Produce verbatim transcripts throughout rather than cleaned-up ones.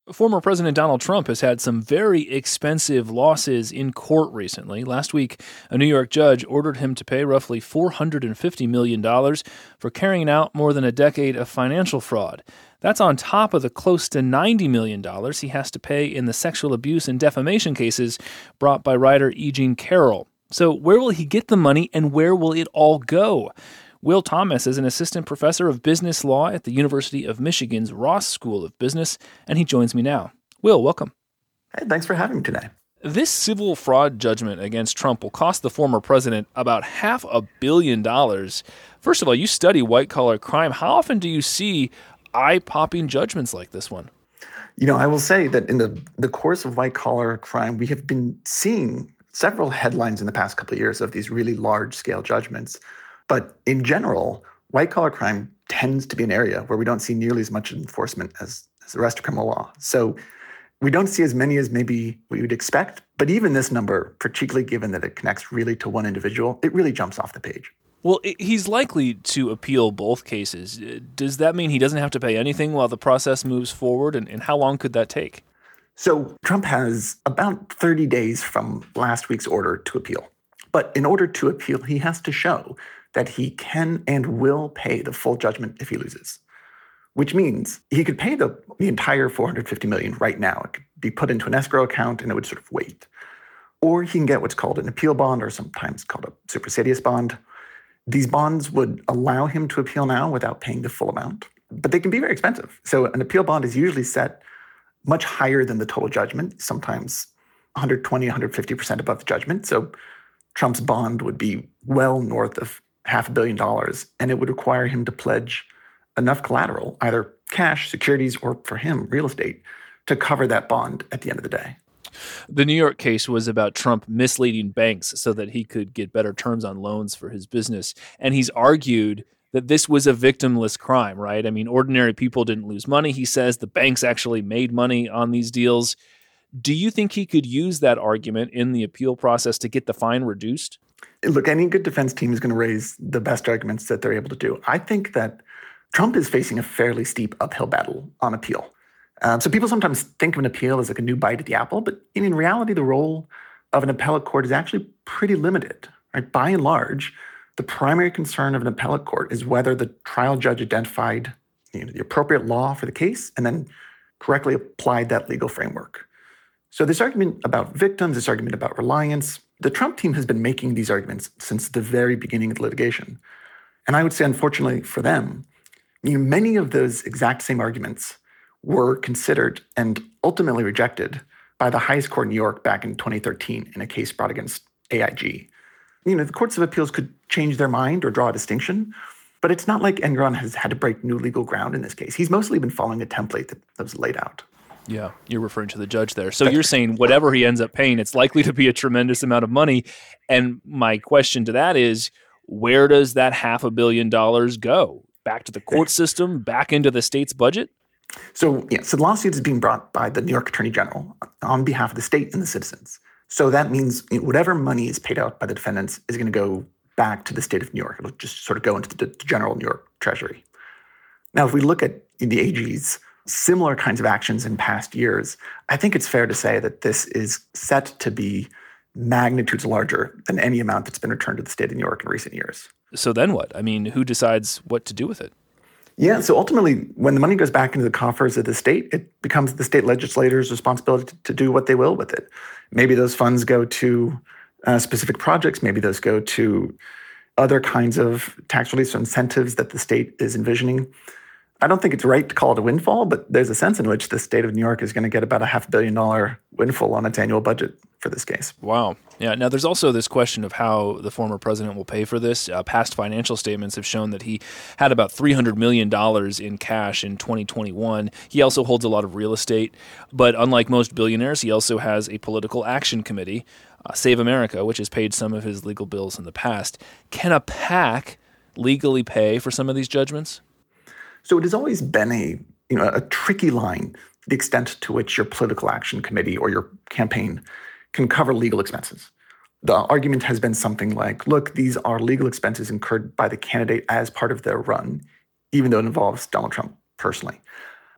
Former President Donald Trump has had some very expensive losses in court recently. Last week, a New York judge ordered him to pay roughly four hundred fifty million dollars for carrying out more than a decade of financial fraud. That's on top of the close to ninety million dollars he has to pay in the sexual abuse and defamation cases brought by writer E. Jean Carroll. So where will he get the money, and where will it all go? Will Thomas is an assistant professor of business law at the University of Michigan's Ross School of Business, and he joins me now. Will, welcome. Hey, thanks for having me today. This civil fraud judgment against Trump will cost the former president about half a billion dollars. First of all, you study white-collar crime. How often do you see eye-popping judgments like this one? You know, I will say that in the, the course of white-collar crime, we have been seeing several headlines in the past couple of years of these really large-scale judgments. But in general, white-collar crime tends to be an area where we don't see nearly as much enforcement as, as the rest of criminal law. So we don't see as many as maybe we would expect. But even this number, particularly given that it connects really to one individual, it really jumps off the page. Well, he's likely to appeal both cases. Does that mean he doesn't have to pay anything while the process moves forward? And, and how long could that take? So Trump has about thirty days from last week's order to appeal. But in order to appeal, he has to show that he can and will pay the full judgment if he loses, which means he could pay the, the entire four hundred fifty million dollars right now. It could be put into an escrow account and it would sort of wait. Or he can get what's called an appeal bond, or sometimes called a supersedeas bond. These bonds would allow him to appeal now without paying the full amount, but they can be very expensive. So an appeal bond is usually set much higher than the total judgment, sometimes one hundred twenty, one hundred fifty percent above the judgment. So Trump's bond would be well north of half a billion dollars, and it would require him to pledge enough collateral, either cash, securities, or for him, real estate, to cover that bond at the end of the day. The New York case was about Trump misleading banks so that he could get better terms on loans for his business. And he's argued that this was a victimless crime, right? I mean, ordinary people didn't lose money. He says the banks actually made money on these deals. Do you think he could use that argument in the appeal process to get the fine reduced? Look, any good defense team is going to raise the best arguments that they're able to do. I think that Trump is facing a fairly steep uphill battle on appeal. Um, so people sometimes think of an appeal as like a new bite at the apple, but in reality, the role of an appellate court is actually pretty limited. Right? By and large, the primary concern of an appellate court is whether the trial judge identified you know, the appropriate law for the case and then correctly applied that legal framework. So this argument about victims, this argument about reliance, the Trump team has been making these arguments since the very beginning of the litigation. And I would say, unfortunately for them, you know, many of those exact same arguments were considered and ultimately rejected by the highest court in New York back in twenty thirteen in a case brought against A I G. You know, the courts of appeals could change their mind or draw a distinction, but it's not like Enron has had to break new legal ground in this case. He's mostly been following a template that was laid out. Yeah, you're referring to the judge there. So you're saying whatever he ends up paying, it's likely to be a tremendous amount of money. And my question to that is, where does that half a billion dollars go? Back to the court system? Back into the state's budget? So, yeah, so the lawsuit is being brought by the New York Attorney General on behalf of the state and the citizens. So that means you know, whatever money is paid out by the defendants is going to go back to the state of New York. It'll just sort of go into the general New York Treasury. Now, if we look at the A G's similar kinds of actions in past years, I think it's fair to say that this is set to be magnitudes larger than any amount that's been returned to the state of New York in recent years. So then what? I mean, who decides what to do with it? Yeah, so ultimately, when the money goes back into the coffers of the state, it becomes the state legislator's responsibility to, to do what they will with it. Maybe those funds go to uh, specific projects. Maybe those go to other kinds of tax relief or incentives that the state is envisioning. I don't think it's right to call it a windfall, but there's a sense in which the state of New York is going to get about a half billion dollar windfall on its annual budget for this case. Wow. Yeah. Now, there's also this question of how the former president will pay for this. Uh, past financial statements have shown that he had about three hundred million dollars in cash in twenty twenty-one. He also holds a lot of real estate. But unlike most billionaires, he also has a political action committee, uh, Save America, which has paid some of his legal bills in the past. Can a PAC legally pay for some of these judgments? So it has always been a you know a tricky line, the extent to which your political action committee or your campaign can cover legal expenses. The argument has been something like, look, these are legal expenses incurred by the candidate as part of their run, even though it involves Donald Trump personally.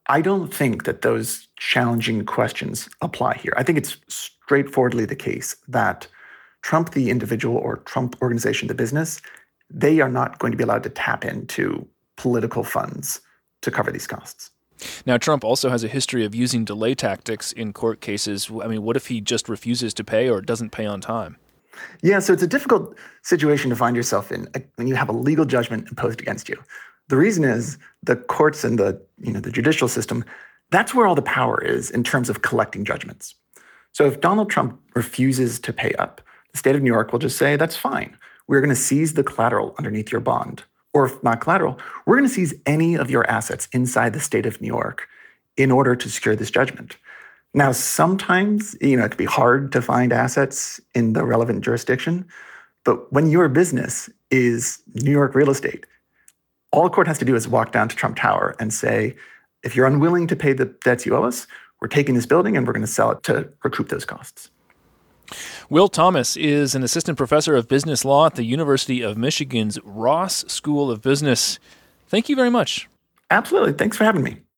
I don't think that those challenging questions apply here. I think it's straightforwardly the case that Trump, the individual, or Trump organization, the business, they are not going to be allowed to tap into political funds to cover these costs. Now, Trump also has a history of using delay tactics in court cases. I mean, what if he just refuses to pay or doesn't pay on time? Yeah, so it's a difficult situation to find yourself in when you have a legal judgment imposed against you. The reason is the courts and the, you know, the judicial system, that's where all the power is in terms of collecting judgments. So if Donald Trump refuses to pay up, the state of New York will just say, that's fine. We're going to seize the collateral underneath your bond. Or if not collateral, we're going to seize any of your assets inside the state of New York in order to secure this judgment. Now, sometimes, you know, it can be hard to find assets in the relevant jurisdiction, but when your business is New York real estate, all a court has to do is walk down to Trump Tower and say, if you're unwilling to pay the debts you owe us, we're taking this building and we're going to sell it to recoup those costs. Will Thomas is an assistant professor of business law at the University of Michigan's Ross School of Business. Thank you very much. Absolutely. Thanks for having me.